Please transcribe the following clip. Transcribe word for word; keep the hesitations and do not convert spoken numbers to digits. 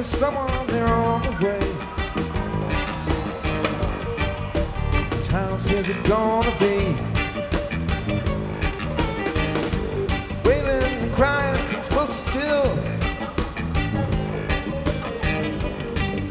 someone there on the way. Which house is it gonna be? Wailing and crying.